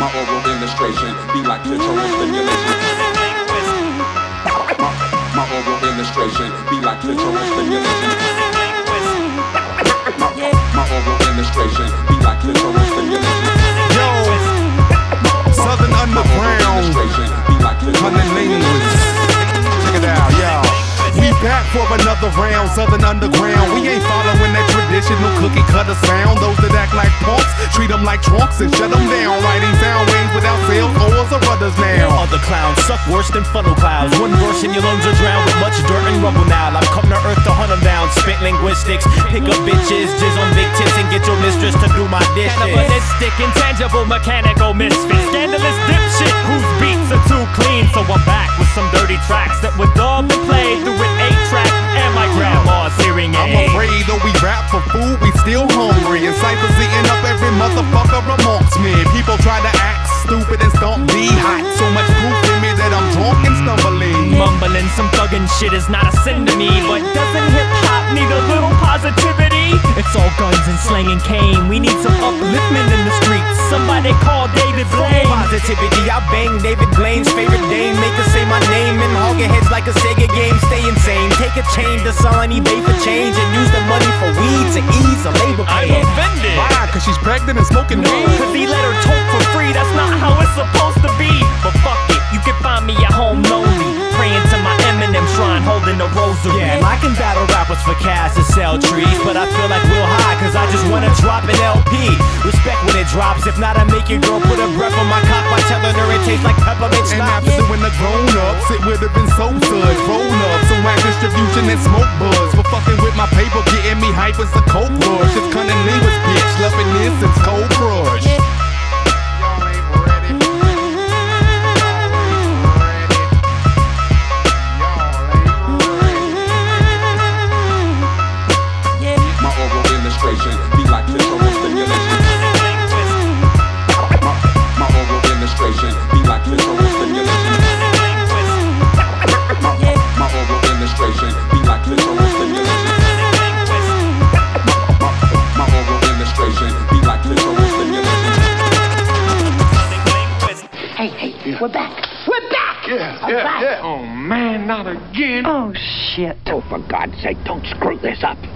My oral illustration be like clitoral stimulation. My oral illustration be like clitoral stimulation. My oral illustration be like clitoral stimulation. Yo, Southern Underground, Hunting Language. Check it out, y'all. We back for another round, Southern Underground. We ain't following that traditional cookie cutter sound. Those that act like punks, treat them like trunks and shut them down. Writing sound waves without sales oars or rudders now. Other clowns suck worse than funnel clouds. One verse and your lungs are drowned with much dirt and rubble now. I've come to earth to hunt them down. Spit linguistics, pick up bitches, jizz on big tits and get your mistress to do my dishes. Cannibalistic, intangible, mechanical misfit. Scandalous dipshit whose beats are too clean. So I'm back with some dirty tracks that would all be played through an 8-track and my grandma's hearing aid. I'm afraid though we rap for food, we still hungry. And ciphers eating up every motherfucker amongst me. People try to act stupid and stomp me hot. So much proof in me that I'm drunk and stumbling. Mumbling some thuggin' shit is not a sin to me. But doesn't hip-hop need a little positivity? It's all guns and slanging cane. We need some upliftment in the streets. Somebody call David Blaine. Positivity, I bang David Blaine's favorite dame. Make her say my name and hog your heads like a Sega game. Stay insane, take a chain to sell on eBay for change and use the money for weed to ease a labor pain. I'm offended. Why? Cause she's pregnant and smoking weed? Cause he let her talk for free. That's not how it's supposed to be. But fuck it, you can find me at home lonely, praying to my Eminem shrine, holding a rosary. Yeah, and I can battle rappers for cash to sell trees, but I feel like Will High, cause I just wanna drop an LP. Respect when it drops, if not I make your girl put a breath on my cock by telling her it tastes like peppermint And schnapps. after doing the grown-ups, it would've been so good. Roll up some whack distribution and smoke buzz. For fucking with my paper, getting me hype as a coke rush. It's cunning linguist, bitch, loving this, it's cold crush. My oral illustration be like clitoral stimulation. My oral illustration be like clitoral stimulation. My oral illustration be like clitoral stimulation. My oral illustration be like clitoral stimulation. Hey, we're back. We're back! Yeah. Oh man, not again. Oh, shit. Oh, for God's sake, don't screw this up.